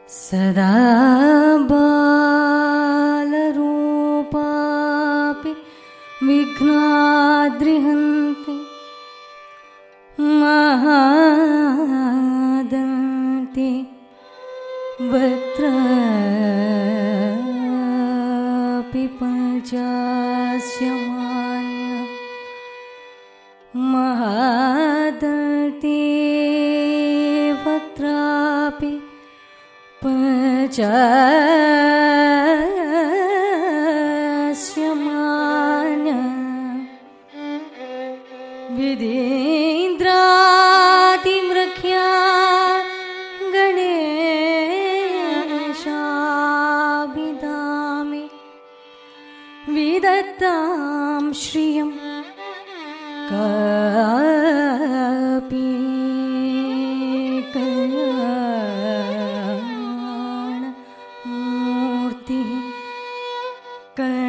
सदा बालरूपापि विघ्नाद्रिहन्ति महादन्ति वक्त्रापि पञ्चास्यमान्य महादन्ति वक्त्रापि पञ्चास्यमान्य विधीन्द्रातिमृख्या गणेशाभिधामे विदत्तां श्रियं कापि कल्याणमूर्तिः